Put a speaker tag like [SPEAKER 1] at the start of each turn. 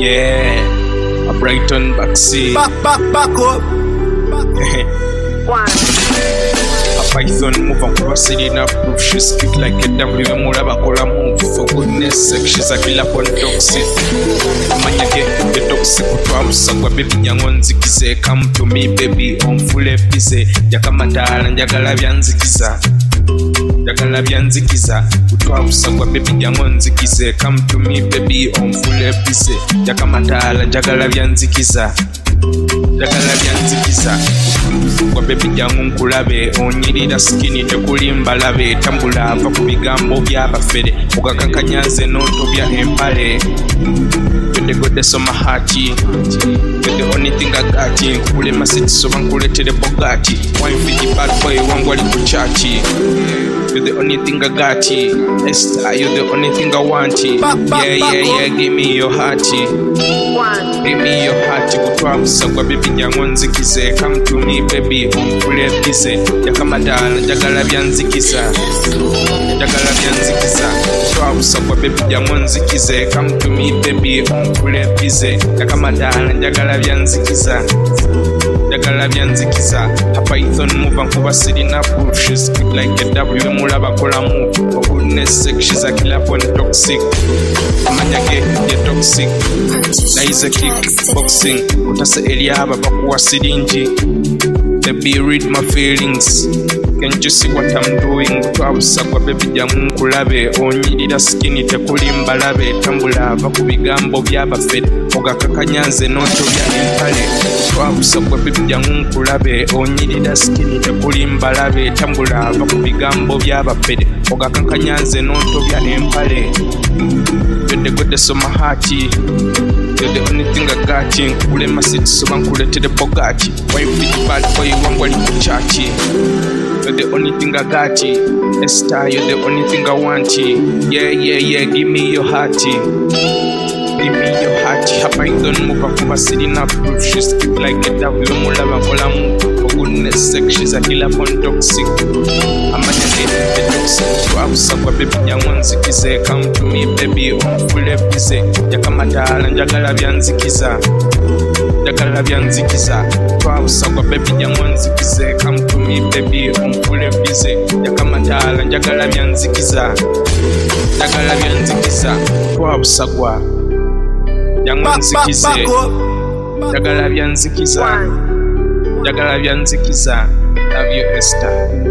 [SPEAKER 1] Yeah, a Brighton backseat.
[SPEAKER 2] Back up.
[SPEAKER 1] A Python move on crossing in a proof. She's cute like a W. Muraba Kola move. For goodness sake, she's a killer on toxic. Manya get the toxic. Twamusagwa baby yangonzikize. Come to me baby on full epize. Yakamatala njagala byanzikiza. Njagala byanzikiza. Twamusagwa baby yangonzikize. Come to me baby on full epize. Yakamatala njagala byanzikiza. Njagala byanzikiza. Kwa baby jangu nkulabe onyirira skinny tekulimba labe tambula ava ku bigambo by'abafere ugakankanyaze n'otobya empale gode soma hati the only thing I got in kule masiti soba nkuletere bogati wine fiti bad boy wangu ali kuchachi you're the only thing I got in Esther you're the only thing I want yeah give me your hearty give me your hearty kutwa musagwa baby jangu nzikize come to me baby umfule pise yakamadala njagala byanzikiza njagala byanzikiza kutwa musagwa baby jangu nzikize come to me baby umfule pise yakamadala njagala byanzikiza njagala byanzikiza a Python move nkuba sitting up she's good like a W mulaba kola move for goodness sake she's a killer on toxic amanya get toxic na is a kick boxing utase eliaba bakuwa sirinji baby read my feelings can't you see what I'm doing twabusagwa baby jangu nkulabe onyirira skinny tekulimba labe tambula ava ku bigambo by'abafere ogakakanyaze n'otobya empale twabusagwa baby jangu nkulabe onyirira skinny tekulimba labe tambula ava ku bigambo by'abafere ogakakanyaze n'otobya empale gode soma hati you're the only thing I got in kule masiti soba nkuletere bogati wine fit bad boy wangu ali kuchachi you're the only thing I got in Esther you're the only thing I want yeah give me your hearty give me your hearty hapa indon move akuba sitting up she's cute like a W mulaba kola move for goodness sake she's a killer on toxic amanya the toxic twabusagwa baby yangonzikize come to me baby umfule pise yakamatala njagala byanzikiza njagala byanzikiza twabusagwa baby yangonzikize come to me baby umfule pise yakamatala njagala byanzikiza njagala byanzikiza twabusagwa yangonzikize njagala byanzikiza njagala byanzikiza love you Esther